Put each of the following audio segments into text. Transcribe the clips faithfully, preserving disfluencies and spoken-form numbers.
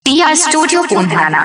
TR studio पुंधाना।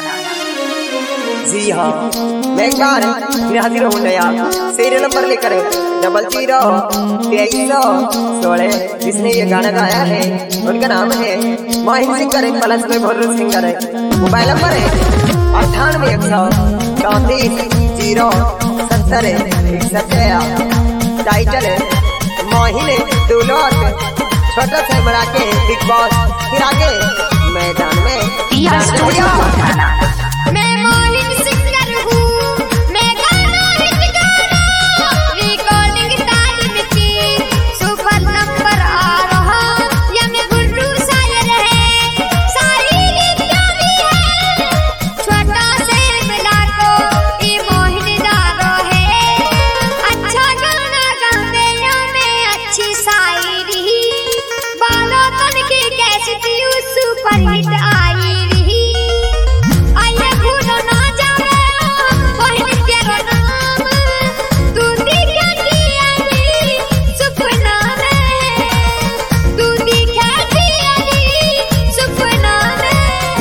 जी हाँ, मैं एक बार फिर हाजिर हूँ नया सीरियल नंबर लेकर डबल जीरो तेईस सौ सोलह। जिसने ये गाना गाया है उनका नाम है माहिम सिंगर प्लस में भोलू सिंगर। मोबाइल नंबर है अट्ठानवे एक सौ चौंतीस जीरो सत्तर इकसठ। टाइटल मोहिन दुलौत छोटा से बड़ा के बिग बॉस। फिर आगे मैदान में टीआर स्टूडियो पुंधाना। मैं मोहिन सिंगर हूँ, मैं गाना हिट गाना रिकॉर्डिंग तालीम की सुपर नंबर आ रहा। या मैं गुड्डू शायर है, शायरी प्यारी है, छोटा से मिला को ये मोहिन दारो है। अच्छा गाना गावे या मैं अच्छी शायरी बालों तन की कैसी सुपर हिट आई रही। आइए भूलो ना जावे मोहिन तेरा नाम, तू दिखा दिया नी सपना में, तू दिखा दिया नी सपना में।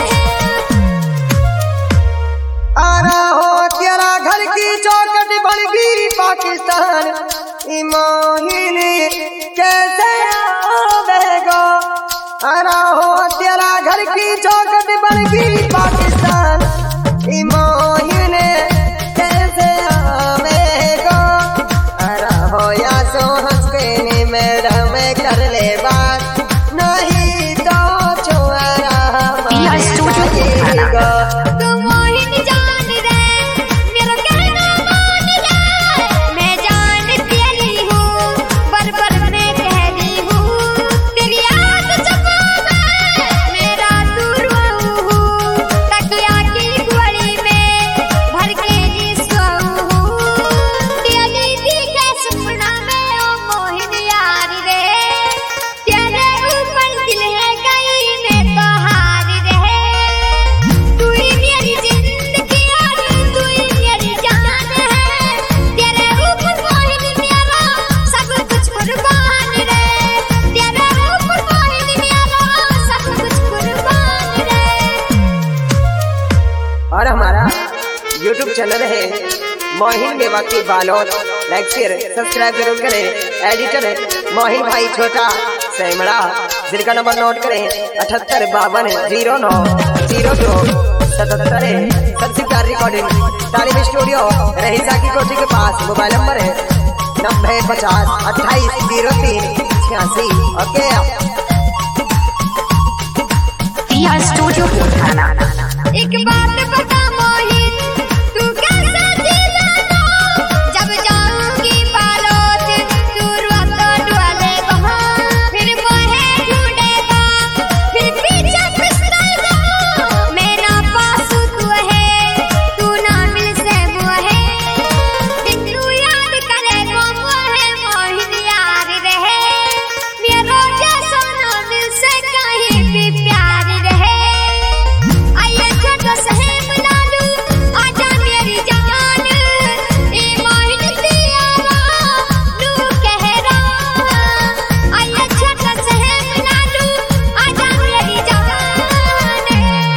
आ रहा हो तेरा घर की चौखट बन गई पाकिस्तान। ई मोहिन कैसे आवेगा। आ रहा हो तेरा घर की चौखट बन गई पाकिस्तान। ई मोहिन कैसे आवेगा। आ रहा हो या सो हंस के मैडम कर ले बात, नहीं तो छोरा टीआर स्टूडियो पुंधाना। तू मोहिन जान रे मेरा कहना मान ले, मैं जान तेरी हूँ बर बर मैं कहरी हूँ। तेरी याद जबा में मेरा दूर हूँ, तकिया की गोली में भर के जी सोऊं हूँ। तेरी दिखे सपना में ओ मोहिन यार रे, तेरे ऊपर दिल है गई मैं तो हार रहे। तू ही मेरी जिंदगी और तू ही मेरी जान है, तेरे ऊपर मोहिन मेरा सब कुछ कुर्बान रे, तेरे ऊपर मोहिन मेरा सब कुछ कुर्बान रे। और हमारा यूट्यूब चैनल है मोहिन मेवा की बालोद। लाइक शेयर सब्सक्राइब जरूर करें। एडिटर है मोहिन भाई छोटा सेमड़ा, जिनका नंबर नोट करें अठहत्तर बावन जीरो नौ जीरो दो सतहत्तर। सबसे प्यार रिकॉर्डिंग तालीम स्टूडियो रहीसा की कोठी के पास। मोबाइल नंबर है नब्बे पचास अट्ठाईस जीरो तीन छियासी। Okay TR studio Pundhana. एक बात बता मोहिन, तू कैसे दीवाना, जब जाऊंगी बालोद तू रोता डुआलेगा, फिर मोहे ढूंढेगा, फिर पीछे फिसलेगा। मेरा पास तू है, तू ना मिल से मोहे, तू याद करेगा मोहे मोहिन यार रहे। मेरा जैसा ना मिल से कहीं भी प्यार रहे। आइए छोटा सहे मिला लूं, आजा मेरी जान, ए मोहिन तेरा नू कह रहा। आइए छोटा सहे मिला लूं, आजा मेरी जान।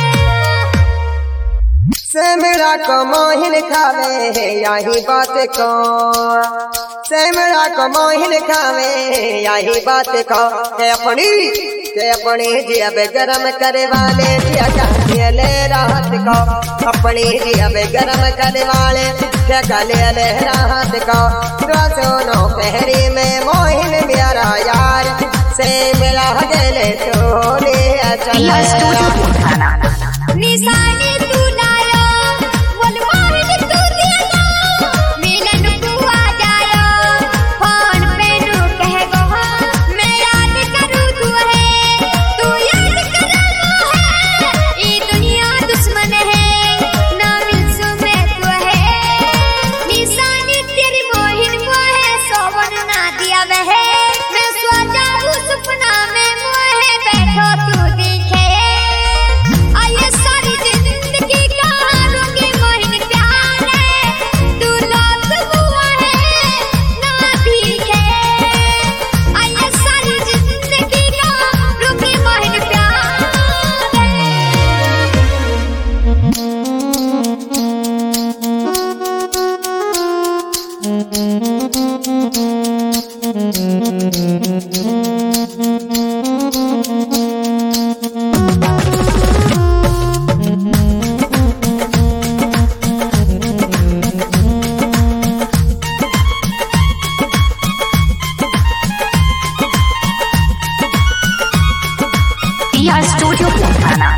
से मेरा को मोहिन खावे है यही बात को। से मेरा को मोहिन खावे यही बात को। के अपनी के अपनी जिया गरम करे वाले जिया का ले राहत को। अपनी जिया गरम करे वाले क्या का ले ले राहत को। तो सुनो पहरी में मोहिन मेरा यार, से मिला गले तो ले टीआर स्टूडियो पुंधाना। निशानी तू लाया बोल मोहिन तू दिया, मिलन तू आ जाया फोन पे नू कह गो। मैं याद करूँ तू है, तू याद करना है, ये दुनिया दुश्मन है ना मिलसू में तू है। निशानी तेरी मोहिन वो है सोवन ना दिया वह, मैं सो जाऊँ सपना में मोहे बैठो तू दिखे। आइए सारी जिंदगी कहानूंगी मोहिन प्यार है, तू लौट हुआ है ना दिखे। आइए सारी जिंदगी कहानूंगी मोहिन प्यार है। Tia Studio Pothana.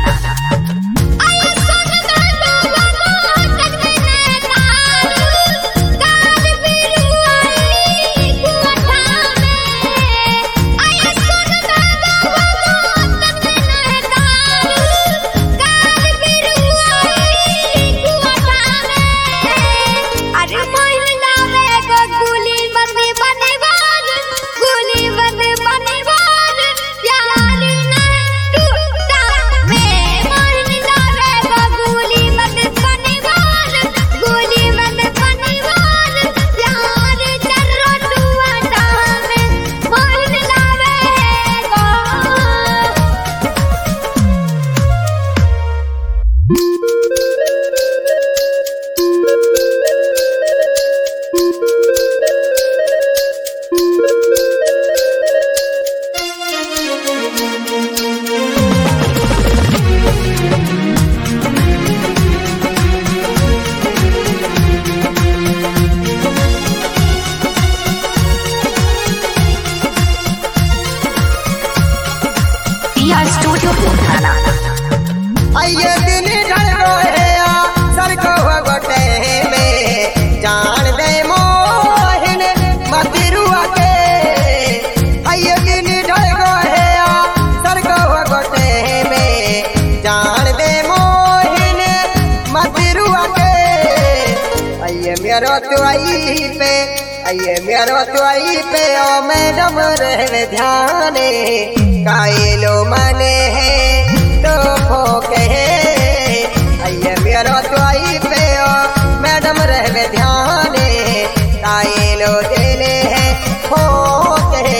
Tia Studio Pothana. आइए दिन ढल गए सर को गोटे में जान दे मोहन मतिरुआ के। आइए दिन ढल गए सर को गोटे में जान दे मोहन मतिरुआ के। आइए मेरो तुआई पे आइए मेरो तुआई पे ओ मैडम रहे ध्याने कायलो मने है तो फोके आइए मेरो तुआई पे ओ मैडम रहे ध्याने कायलो देले है फोके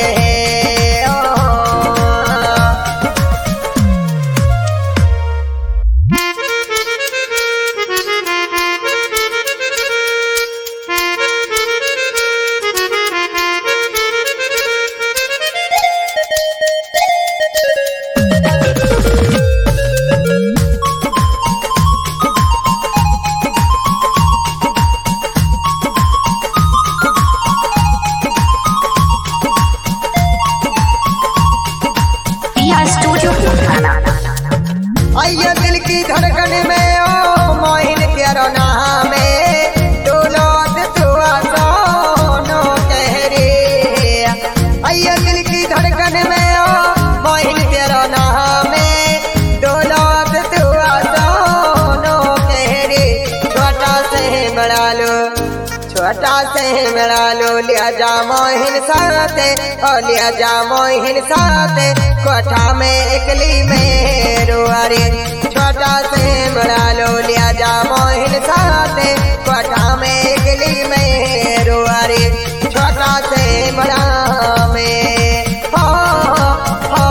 आइए दिल की धड़कन में ओ मोहिन तेरो नाम में डोलत तुआ सोनो कह रे। आइए दिल की धड़कन में ओ मोहिन तेरो नाम में डोलत तुआ सोनो कह रे। छोटा से मिला लो छोटा से मिला लो लिया जा मोहिन साथे ओ लिया जा मोहिन साथे कोठा में एकली में रुआरी। छोटा से मिला लो लिया जा मोहिन साथे कोठा में एकली में रुआरी। छोटा से मिला में हो हो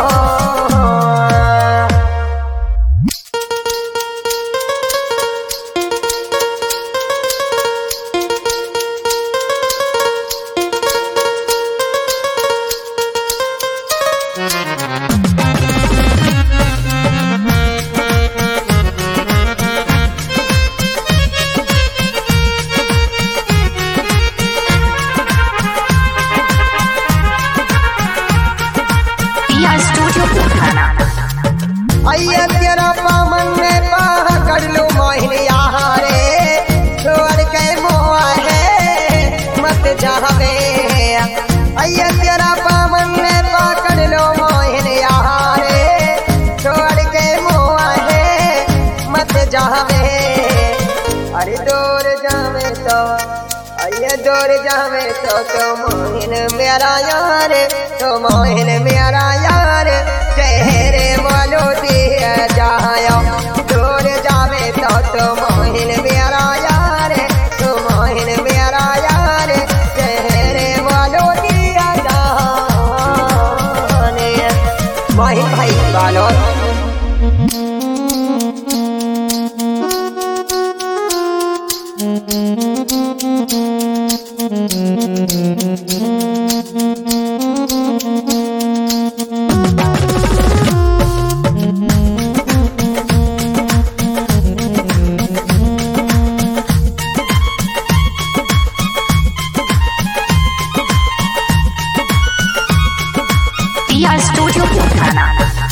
आइए तेरा पामन में पकड़ लो मोहिन यहाँ रे छोड़ के मोआ है मत जावे। आइए तेरा पामन में पकड़ लो मोहिन यहाँ रे छोड़ के मोआ है मत जावे। अरे दूर जावे तो आइए दूर जावे तो तो मोहिन मेरा यार तो मोहिन मेरा यार चेहरे वालो दिया जाया। दूर जावे तो तो मोहिन मेरा यार तो मोहिन मेरा यार चेहरे वालो दिया जाने। मोहिन भाई वालो Mm-hmm. पिया स्टूडियो थाना।